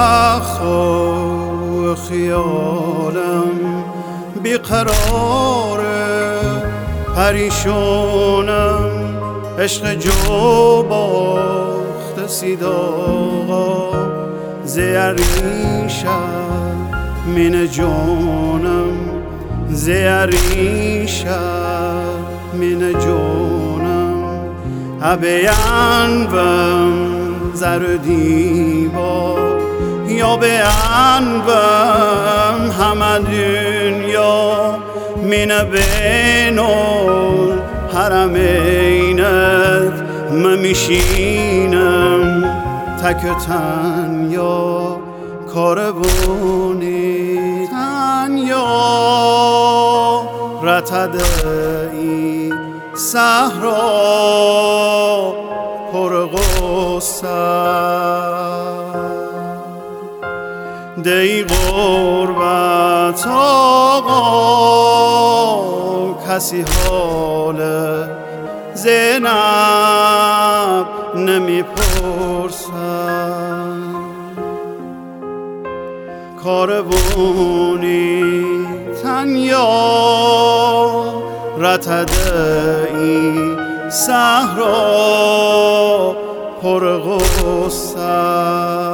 وقت خیالم بیقراره، پریشونم عشق جو باخت سیداغا زیریشم من جونم، زیریشم من جونم ابیان بم زر دیبا یا بیان بم همه دنیا من بینول حرمینت ممیشینم تکتن یا کاربونی تنیا رتدئی صحرا پر غصه دی غربت آقا کسی حال زینب نمیپرسد کاروانی تنیا رتدئی صحرا پر غصه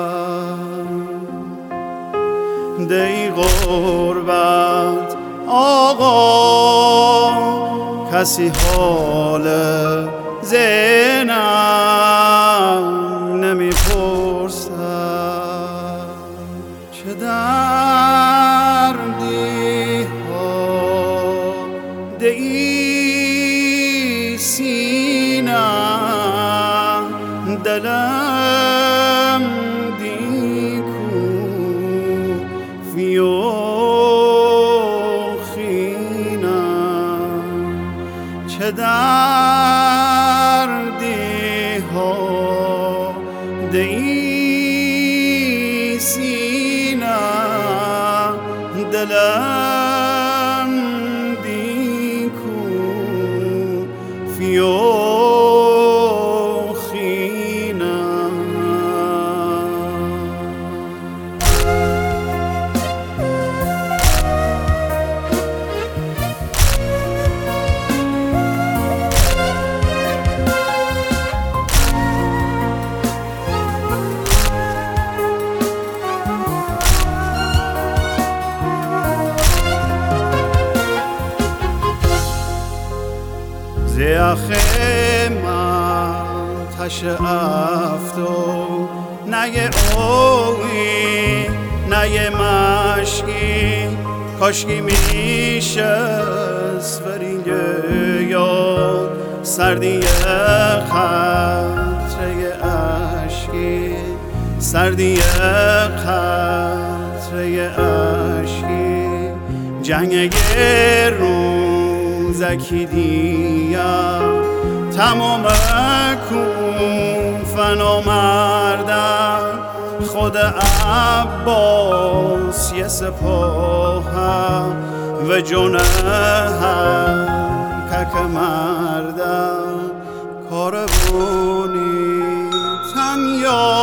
دی غربت آقا کسی حال زینب نمیپرسد چه دردی ها دئی سینه دلم دیکو فیوخینه چه دردی ها دئی سینه دلم دیکو فیوخینه زیخه من تش افتو نه اوی نه مشکی کاشکی میشه سفرینگه یاد سردی خطره اشکی سردی خطره اشکی جنگ زکی دیم تمام کن فنا مردم خود عباس یه سپاهم و جونه هم کک مردم کاروانی تنیا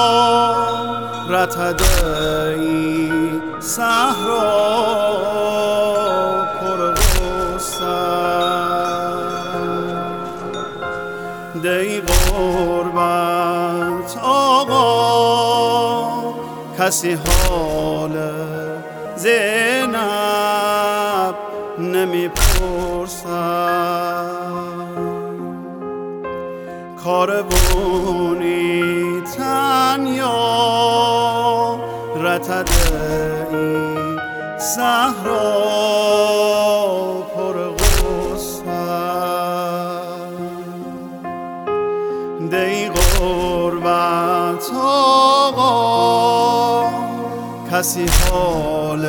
رتدئی صحرا دی غربت آقا کسی حال زینب نمیپرسد کاروانی تنیا رتدئی صحرا پر دی غربت آقا کسی حال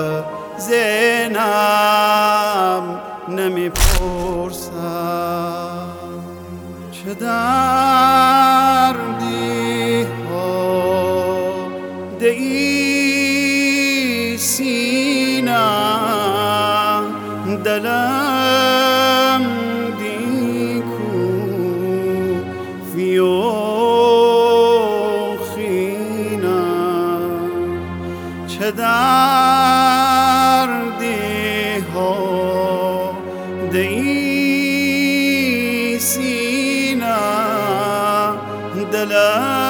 زینب نمیپرسد چه دردی ها دئی سینه دلم دیکو فیوخینه چه دردی ها دی سینه دلم